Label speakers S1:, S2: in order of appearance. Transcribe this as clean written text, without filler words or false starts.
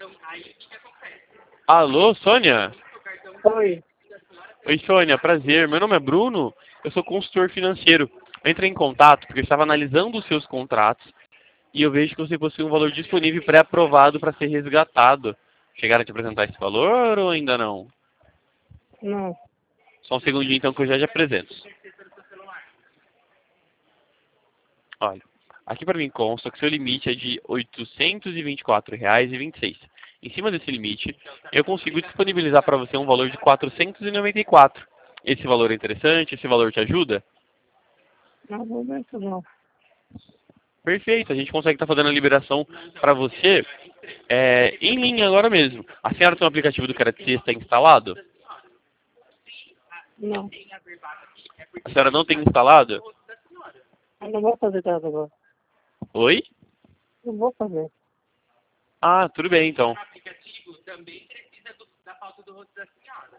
S1: Alô, Sônia?
S2: Oi.
S1: Oi, Sônia, prazer. Meu nome é Bruno, eu sou consultor financeiro. Eu entrei em contato porque eu estava analisando os seus contratos e eu vejo que você possui um valor disponível pré-aprovado para ser resgatado. Chegaram a te apresentar esse valor ou ainda não?
S2: Não.
S1: Só um segundinho então que eu já te apresento. Olha, aqui para mim consta que seu limite é de R$ 824,26. Em cima desse limite, eu consigo disponibilizar para você um valor de R$ 494. Esse valor é interessante? Esse valor te ajuda?
S2: No momento não.
S1: Perfeito, a gente consegue estar fazendo a liberação para você em linha agora mesmo. A senhora tem um aplicativo do Credit está instalado?
S2: Não.
S1: A senhora não tem instalado?
S2: Eu não vou fazer nada agora.
S1: Oi?
S2: Não vou fazer.
S1: Ah, tudo bem então.